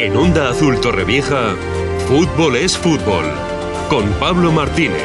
En Onda Azul Torrevieja, Fútbol es Fútbol, con Pablo Martínez.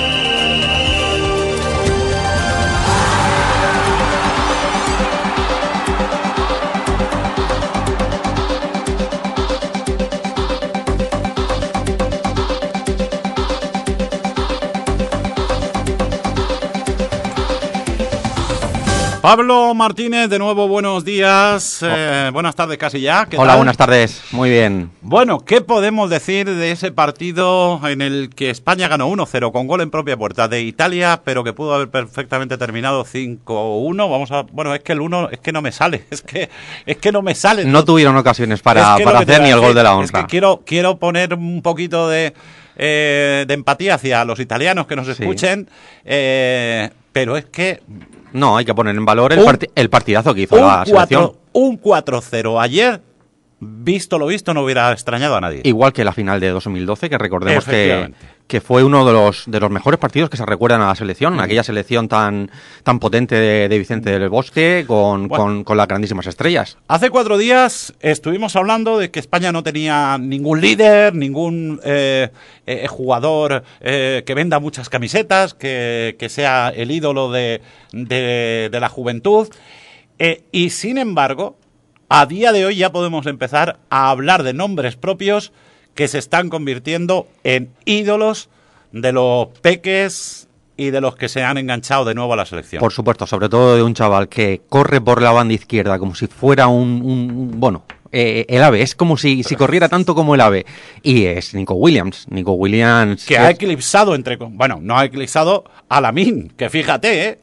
Pablo Martínez, de nuevo, buenos días, buenas tardes casi ya. Hola, tal? Buenas tardes, muy bien. Bueno, ¿qué podemos decir de ese partido en el que España ganó 1-0 con gol en propia puerta de Italia, pero que pudo haber perfectamente terminado 5-1? Bueno, es que el 1 es que no me sale, es que no me sale. No tuvieron ocasiones para hacer ni el gol de la honra. Es que quiero poner un poquito de empatía hacia los italianos que nos escuchen, pero es que... No, hay que poner en valor el partidazo que hizo la selección. Un 4-0 ayer, visto lo visto, no hubiera extrañado a nadie. Igual que la final de 2012, que recordemos que fue uno de los mejores partidos que se recuerdan a la selección, aquella selección tan potente de Vicente del Bosque con las grandísimas estrellas. Hace 4 días estuvimos hablando de que España no tenía ningún líder, ningún jugador que venda muchas camisetas, que sea el ídolo de la juventud, y sin embargo, a día de hoy ya podemos empezar a hablar de nombres propios que se están convirtiendo en ídolos de los peques y de los que se han enganchado de nuevo a la selección. Por supuesto, sobre todo de un chaval que corre por la banda izquierda como si fuera el ave, es como si corriera tanto como el ave. Y es Nico Williams. Que ha eclipsado no ha eclipsado a Lamine, que fíjate.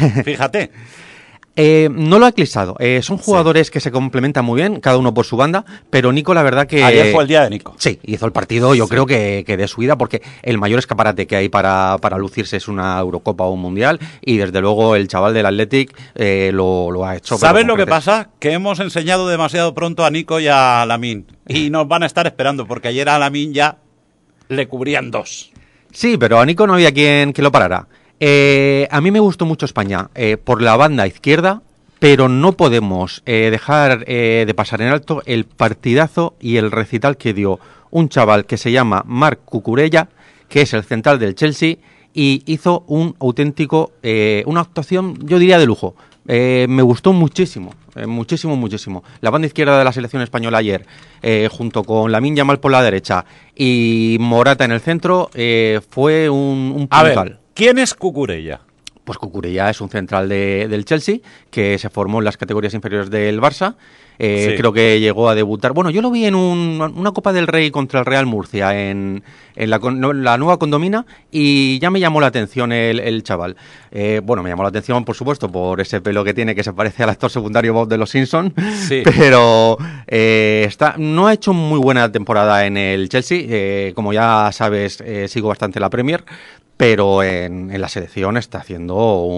No lo ha eclipsado. Son jugadores que se complementan muy bien, cada uno por su banda, pero Nico, la verdad que... Ayer fue el día de Nico. Sí, hizo el partido, yo creo que de su vida, porque el mayor escaparate que hay para lucirse es una Eurocopa o un Mundial, y desde luego el chaval del Athletic lo ha hecho. ¿Sabes lo que pasa? Que hemos enseñado demasiado pronto a Nico y a Lamine, y nos van a estar esperando, porque ayer a Lamine ya le cubrían 2. Sí, pero a Nico no había quien lo parara. A mí me gustó mucho España por la banda izquierda, pero no podemos dejar de pasar en alto el partidazo y el recital que dio un chaval que se llama Marc Cucurella, que es el central del Chelsea, y hizo una actuación, yo diría, de lujo. Me gustó muchísimo. La banda izquierda de la selección española ayer, junto con Lamine Yamal por la derecha y Morata en el centro, fue un puntal. ¿Quién es Cucurella? Pues Cucurella es un central del Chelsea que se formó en las categorías inferiores del Barça. Creo que llegó a debutar. Bueno, yo lo vi en una Copa del Rey contra el Real Murcia en la nueva Condomina, y ya me llamó la atención el chaval. Me llamó la atención, por supuesto, por ese pelo que tiene, que se parece al actor secundario Bob de Los Simpsons. Sí. Pero no ha hecho muy buena temporada en el Chelsea. Como ya sabes, sigo bastante la Premier. Pero en la selección está haciendo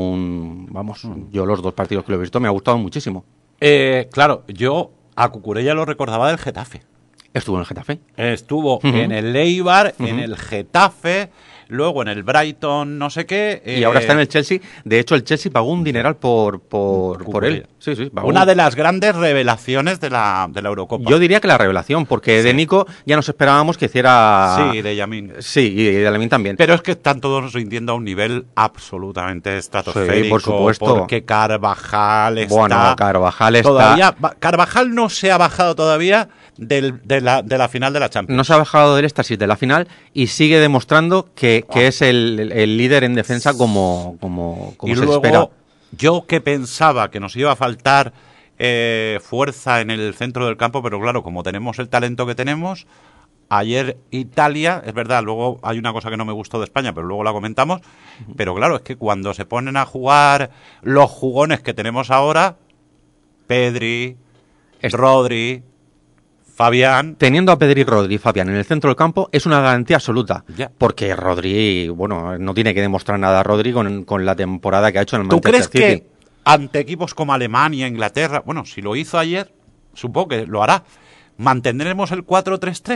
yo los 2 partidos que lo he visto me ha gustado muchísimo. Claro, yo a Cucurella lo recordaba del Getafe. ¿Estuvo en el Getafe? Estuvo en el Eibar, en el Getafe, luego en el Brighton, no sé qué. Y ahora está en el Chelsea. De hecho, el Chelsea pagó un dineral por él. Sí, pagó. Una de las grandes revelaciones de la Eurocopa. Yo diría que la revelación, porque de Nico ya nos esperábamos que hiciera... Sí, de Lamine. Sí, y de Lamine también. Pero es que están todos rindiendo a un nivel absolutamente estratosférico. Sí, por supuesto. Porque Carvajal está... Bueno, Carvajal está... Todavía, Carvajal no se ha bajado todavía de la final de la Champions. No se ha bajado del éxtasis de la final y sigue demostrando que es el líder en defensa como y se luego, espera. Yo que pensaba que nos iba a faltar fuerza en el centro del campo, pero claro, como tenemos el talento que tenemos, ayer Italia, es verdad, luego hay una cosa que no me gustó de España, pero luego la comentamos, pero claro, es que cuando se ponen a jugar los jugones que tenemos ahora, Pedri, Rodri, Fabián... Teniendo a Pedri, Rodri y Fabián en el centro del campo es una garantía absoluta. Porque Rodri, no tiene que demostrar nada a Rodri con la temporada que ha hecho en el Manchester City. ¿Tú crees que ante equipos como Alemania, Inglaterra, si lo hizo ayer, supongo que lo hará, mantendremos el 4-3-3?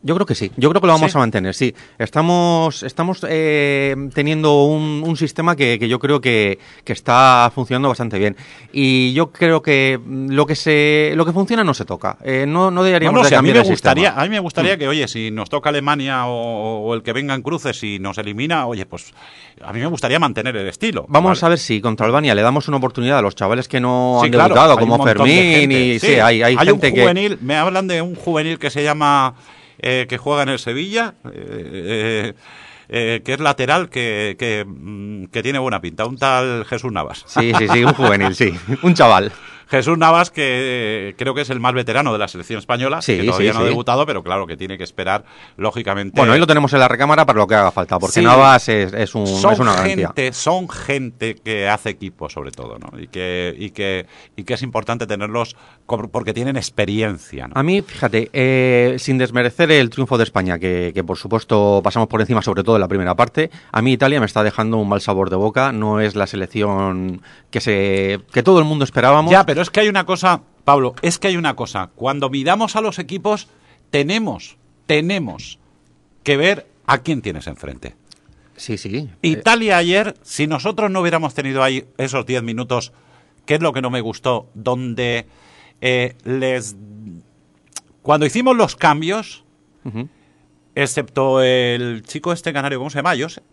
Yo creo que sí, yo creo que lo vamos ¿Sí? a mantener, sí. Estamos teniendo un sistema que yo creo que está funcionando bastante bien. Y yo creo que lo que funciona no se toca. No deberíamos de sí, cambiar el a mí me sistema. gustaría que, oye, si nos toca Alemania o el que venga en cruces y nos elimina, oye, pues a mí me gustaría mantener el estilo. Vamos ¿vale? a ver si contra Albania le damos una oportunidad a los chavales que no Sí, han claro, debutado, hay un como montón de Fermín, gente. y sí, hay gente un que... juvenil, me hablan de un juvenil que se llama, que juega en el Sevilla, que es lateral, que tiene buena pinta, un tal Jesús Navas. Sí, un juvenil, sí, un chaval. Jesús Navas, que creo que es el más veterano de la selección española, Sí, que todavía sí, no ha sí. debutado, pero claro que tiene que esperar, lógicamente. Bueno, ahí lo tenemos en la recámara para lo que haga falta, porque Sí. Navas es una garantía. Son gente que hace equipo, sobre todo, ¿no? Y que es importante tenerlos porque tienen experiencia, ¿no? A mí, fíjate, sin desmerecer el triunfo de España, que por supuesto pasamos por encima, sobre todo en la primera parte, a mí Italia me está dejando un mal sabor de boca. No es la selección que todo el mundo esperábamos. Ya, pero es que hay una cosa, Pablo, Cuando miramos a los equipos, tenemos que ver a quién tienes enfrente. Sí. Italia ayer, si nosotros no hubiéramos tenido ahí esos 10 minutos, que es lo que no me gustó, donde cuando hicimos los cambios, Ujú. excepto el chico este canario, ¿cómo se llama? Ayose.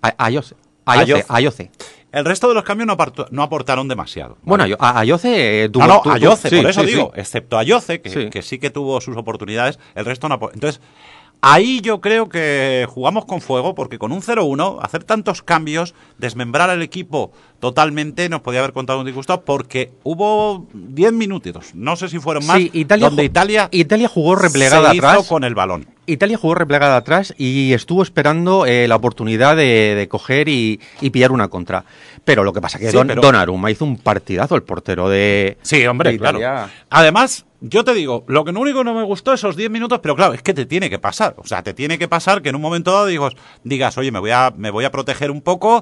Ayoce. El resto de los cambios no aportaron demasiado. Bueno, ¿vale? Ayoce tuvo... Ayoce, sí, por eso sí, digo, sí. excepto Ayoce, Sí. que sí que tuvo sus oportunidades, el resto no aportó. Entonces, ahí yo creo que jugamos con fuego, porque con un 0-1, hacer tantos cambios, desmembrar al equipo totalmente, nos podía haber contado un disgusto, porque hubo 10 minutitos, no sé si fueron más, Sí, donde Italia jugó replegada se hizo atrás. con el balón. Italia jugó replegada atrás y estuvo esperando la oportunidad de coger y pillar una contra. Pero lo que pasa es que Donnarumma hizo un partidazo, el portero de... Sí, hombre, de claro. Italia. Además, yo te digo, lo único que no me gustó esos 10 minutos, pero claro, es que te tiene que pasar. O sea, te tiene que pasar que en un momento dado digas, oye, me voy a proteger un poco,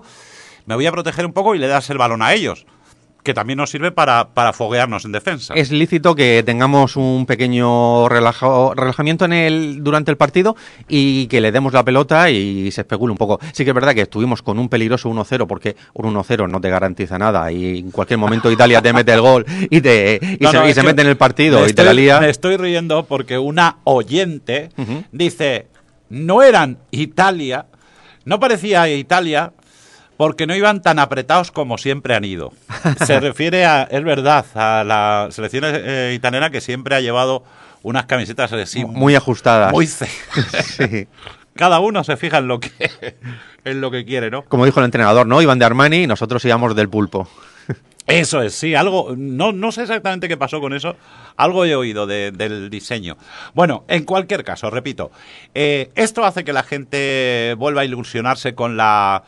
y le das el balón a ellos. Que también nos sirve para foguearnos en defensa. Es lícito que tengamos un pequeño relajamiento durante el partido y que le demos la pelota y se especule un poco. Sí que es verdad que estuvimos con un peligroso 1-0, porque un 1-0 no te garantiza nada y en cualquier momento Italia te mete el gol y se mete en el partido y te la lía. Me estoy riendo porque una oyente Ujú. dice, no eran Italia, no parecía Italia, porque no iban tan apretados como siempre han ido. Se refiere es verdad, a la selección italiana, que siempre ha llevado unas camisetas así Muy ajustadas. Sí. Cada uno se fija en lo que quiere, ¿no? Como dijo el entrenador, ¿no? Iban de Armani y nosotros íbamos del Pulpo. Eso es, sí, algo, no sé exactamente qué pasó con eso, algo he oído del diseño. Bueno, en cualquier caso, repito, esto hace que la gente vuelva a ilusionarse con la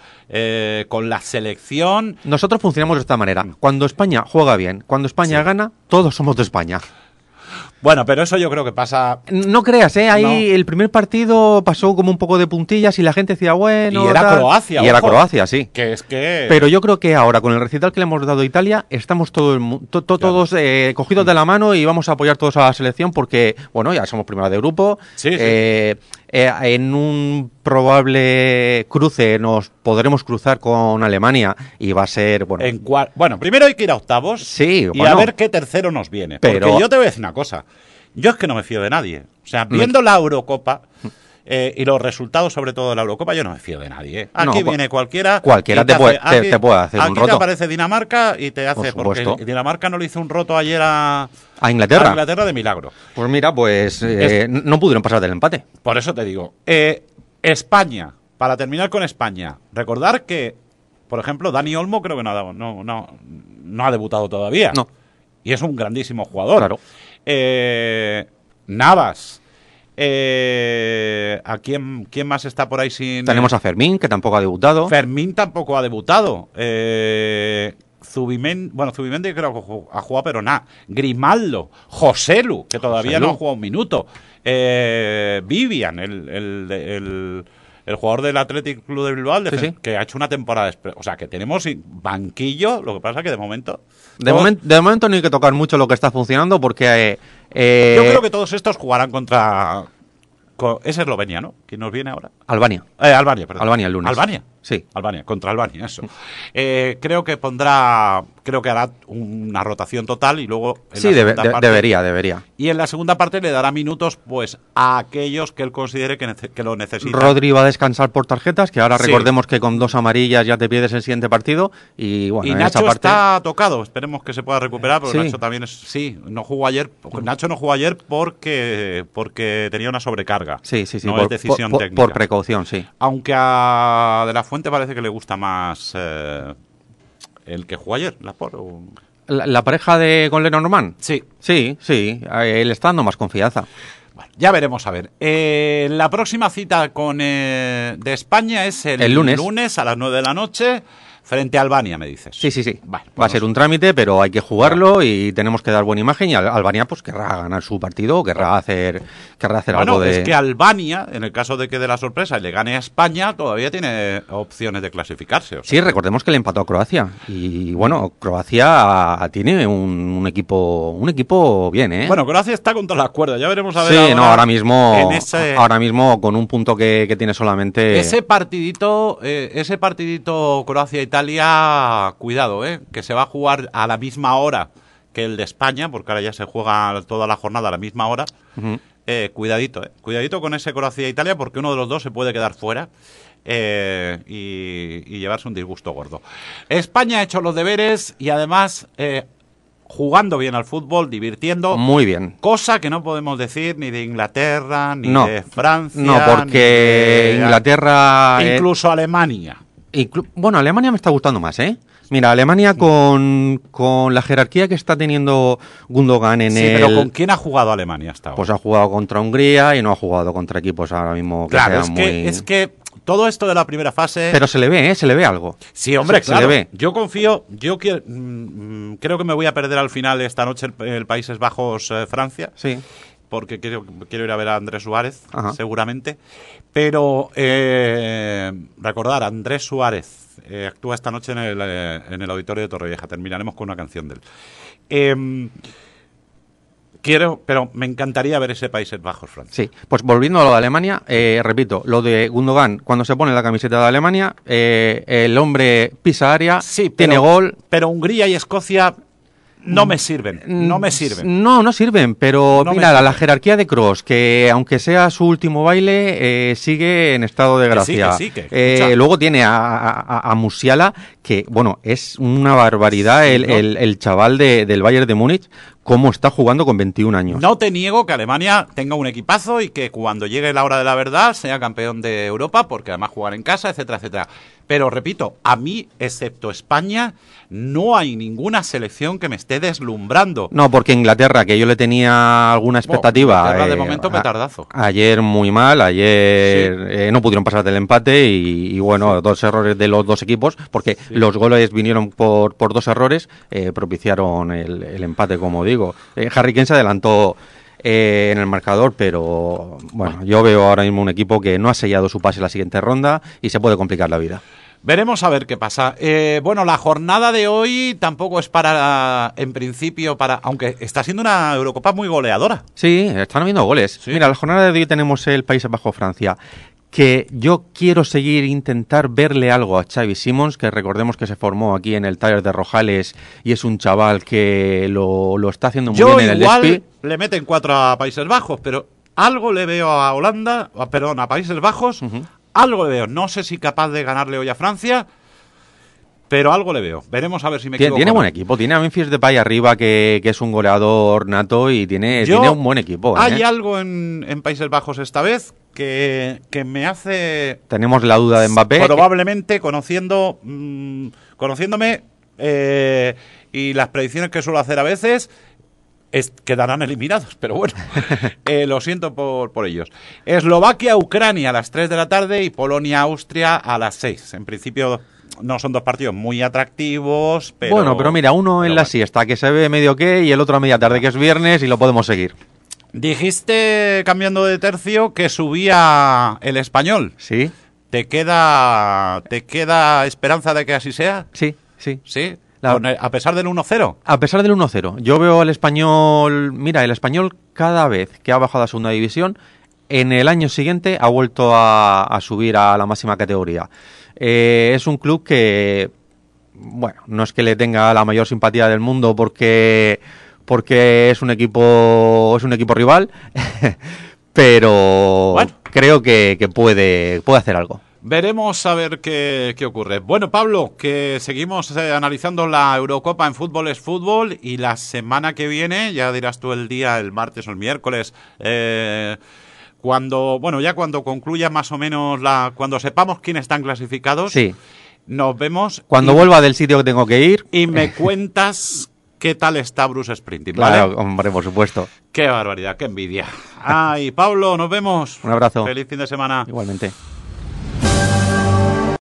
selección. Nosotros funcionamos de esta manera. Cuando España juega bien, cuando España gana, todos somos de España. Bueno, pero eso yo creo que pasa... No creas, ahí No. el primer partido pasó como un poco de puntillas y la gente decía, bueno... Y era tal. Croacia, Y era ojo. Croacia, sí. Que es que... Pero yo creo que ahora, con el recital que le hemos dado a Italia, estamos todos cogidos de la mano y vamos a apoyar todos a la selección porque, bueno, ya somos primera de grupo. Sí, sí. En un probable cruce nos podremos cruzar con Alemania y va a ser, bueno... Bueno, primero hay que ir a octavos Sí, y bueno. a ver qué tercero nos viene. Pero- Porque yo te voy a decir una cosa. Yo es que no me fío de nadie. O sea, viendo la Eurocopa y los resultados, sobre todo de la Eurocopa, yo no me fío de nadie. Aquí No, viene cualquiera. cualquiera y te puede hacer un aquí te roto. aparece Dinamarca y te hace. Por Porque supuesto. Dinamarca no le hizo un roto ayer a ¿A Inglaterra de milagro. Pues mira, no pudieron pasar del empate. Por eso te digo. España, para terminar con España, recordar que, por ejemplo, Dani Olmo creo que no ha debutado todavía. No. Y es un grandísimo jugador. Claro. Navas. ¿A quién más está por ahí sin...? Tenemos a Fermín, que tampoco ha debutado. Fermín tampoco ha debutado. Zubimendi creo que ha jugado, pero nada. Grimaldo. Joselu, que todavía Joselu. no ha jugado un minuto. Vivian, el jugador del Athletic Club de Bilbao, Sí. que ha hecho una temporada... O sea, que tenemos banquillo, lo que pasa que de momento... De momento no hay que tocar mucho lo que está funcionando porque... Yo creo que todos estos jugarán contra Es Eslovenia, ¿no? ¿Quién nos viene ahora? Albania. Albania, perdón. Albania el lunes. ¿Albania? Sí. Albania, contra Albania, eso. Creo que hará una rotación total y luego... Sí, debería. Y en la segunda parte le dará minutos pues a aquellos que él considere que lo necesitan. Rodri va a descansar por tarjetas, que ahora recordemos que con 2 amarillas ya te pierdes el siguiente partido. Y bueno, Nacho esa parte... está tocado, esperemos que se pueda recuperar, porque Sí. Nacho también no jugó ayer. Nacho no jugó ayer porque tenía una sobrecarga. Sí, No es decisión técnica. por precaución, sí. Aunque a De La Fuente parece que le gusta más el que jugó ayer, Laporte. ¿La pareja con Lenormand? Sí. Sí, él está dando más confianza. Bueno, ya veremos a ver. La próxima cita de España es el lunes a las 9 de la noche. Frente a Albania, me dices. Sí. Vale, Va a ser un trámite, pero hay que jugarlo y tenemos que dar buena imagen. Y Albania pues querrá ganar su partido, querrá hacer algo de... Es que Albania, en el caso de que dé la sorpresa y le gane a España, todavía tiene opciones de clasificarse. O sea, Sí, recordemos que le empató a Croacia. Y bueno, Croacia tiene un equipo bien, ¿eh? Bueno, Croacia está contra las cuerdas. Ya veremos a ver. Sí, ahora mismo con un punto que tiene solamente... Ese partidito Croacia-Italia, cuidado, que se va a jugar a la misma hora que el de España, porque ahora ya se juega toda la jornada a la misma hora. Uh-huh. Cuidadito con ese Croacia-Italia, porque uno de los dos se puede quedar fuera y llevarse un disgusto gordo. España ha hecho los deberes y además jugando bien al fútbol, divirtiendo. Muy bien. Cosa que no podemos decir ni de Inglaterra, ni de Francia. No, porque Inglaterra... Incluso Alemania. Bueno, Alemania me está gustando más, ¿eh? Mira, Alemania con la jerarquía que está teniendo Gundogan en el... pero ¿con quién ha jugado Alemania hasta ahora? Pues ha jugado contra Hungría y no ha jugado contra equipos ahora mismo que claro, sean es que todo esto de la primera fase... Pero se le ve algo. Sí, hombre, claro. Se le ve. Yo confío, creo que me voy a perder al final esta noche el Países Bajos-Francia. Sí. Porque quiero ir a ver a Andrés Suárez, Ajá. seguramente. Pero recordar, Andrés Suárez actúa esta noche en el Auditorio de Torrevieja. Terminaremos con una canción de él. Pero me encantaría ver ese Países Bajos-Francia. Sí, pues volviendo a lo de Alemania, repito, lo de Gundogan, cuando se pone la camiseta de Alemania, el hombre pisa área, tiene gol... Pero Hungría y Escocia... No me sirven. No sirven, pero mira, la jerarquía de Kroos, que aunque sea su último baile, sigue en estado de gracia. Que luego tiene a Musiala, que bueno, es una barbaridad el chaval del Bayern de Múnich, cómo está jugando con 21 años. No te niego que Alemania tenga un equipazo y que cuando llegue la hora de la verdad sea campeón de Europa, porque además jugar en casa, etcétera, etcétera. Pero repito, a mí, excepto España, no hay ninguna selección que me esté deslumbrando. No, porque Inglaterra, que yo le tenía alguna expectativa... Inglaterra de momento petardazo. Ayer muy mal, no pudieron pasar del empate y bueno, 2 errores de los 2 equipos, porque los goles vinieron por 2 errores, propiciaron el empate, como digo. Harry Kane se adelantó en el marcador, pero bueno, yo veo ahora mismo un equipo que no ha sellado su pase en la siguiente ronda y se puede complicar la vida. Veremos a ver qué pasa. Bueno, la jornada de hoy tampoco es en principio, aunque está siendo una Eurocopa muy goleadora. Sí, están habiendo goles. Sí. Mira, la jornada de hoy tenemos el Países Bajos-Francia, que yo quiero intentar verle algo a Xavi Simons, que recordemos que se formó aquí en el Taller de Rojales y es un chaval que lo está haciendo muy bien en el Despí. Igual le meten 4 a Países Bajos, pero algo le veo a Países Bajos, algo le veo. No sé si capaz de ganarle hoy a Francia, pero algo le veo. Veremos a ver si me equivoco. Tiene buen equipo, tiene a Memphis Depay arriba, que es un goleador nato y tiene un buen equipo. Hay algo en Países Bajos esta vez que me hace... Tenemos la duda de Mbappé. Probablemente, conociéndome y las predicciones que suelo hacer a veces... quedarán eliminados, pero bueno, lo siento por ellos. Eslovaquia-Ucrania a las 3 de la tarde y Polonia-Austria a las 6. En principio no son 2 partidos muy atractivos, pero... Bueno, pero mira, uno en la siesta, que se ve medio y el otro a media tarde, que es viernes, y lo podemos seguir. Dijiste, cambiando de tercio, que subía el Español. Sí. ¿Te queda esperanza de que así sea? Sí. ¿Sí? A pesar del 1-0. A pesar del 1-0. Yo veo al Español... Mira, el Español cada vez que ha bajado a segunda división en el año siguiente ha vuelto a subir a la máxima categoría. Es un club que, bueno, no es que le tenga la mayor simpatía del mundo porque es un equipo rival, pero bueno, creo que puede hacer algo. Veremos a ver qué ocurre. Bueno, Pablo, que seguimos analizando la Eurocopa en Fútbol es Fútbol, y la semana que viene, ya dirás tú el día, el martes o el miércoles, cuando concluya más o menos cuando sepamos quiénes están clasificados, sí, nos vemos. Cuando vuelva del sitio que tengo que ir. Y me cuentas qué tal está Bruce Springsteen, ¿vale? Claro, hombre, por supuesto. Qué barbaridad, qué envidia. Ay, Pablo, nos vemos. Un abrazo. Feliz fin de semana. Igualmente.